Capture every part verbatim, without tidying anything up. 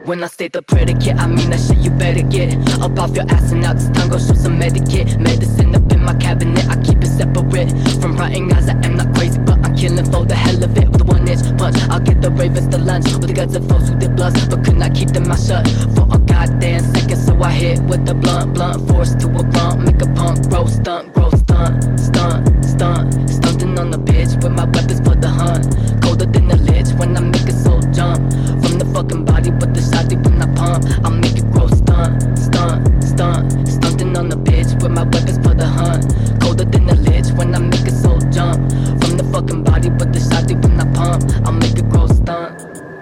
When I state the predicate, I mean that shit you better get up off your ass and out. This time go show some etiquette. Medicine up in my cabinet, I keep it separate from rotting eyes. I am not crazy, but I'm killing for the hell of it. With a one inch punch, I'll get the ravens to lunch with the guts of foes who did bloods, but could not keep them mouth shut for a goddamn second. So I hit with the blunt, blunt force to a blunt, make a punk grow, stunt, grow, stunt, stunt, stunt, stunting on the bitch with my weapons for the hunt. Colder than the lich when I make a soul jump from the fucking body, but the shot deep when I pump, I'll make it grow, stunt, stunt, stunt, stunting on the bitch with my weapons for the hunt. Colder than the lich when I make a soul jump from the fucking body, but the shot deep when I pump, I'll make it grow, stunt.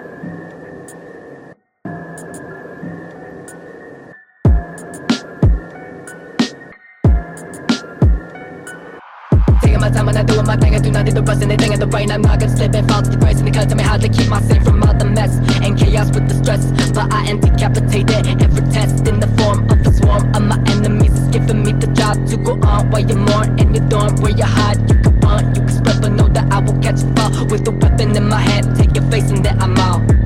Taking my time when I doing my thing, I do not need the rest, anything in the brain. I'm not gonna slip and fall to the grace, and they can't tell me how to keep myself from all the mess and chaos with the stress. But I am decapitated every test in the form of the swarm of my enemies. It's giving me the job to go on while you're more in your dorm where you hide. You can run, you can spread, but know that I will catch a fall with a weapon in my hand. Take your face and then I'm out.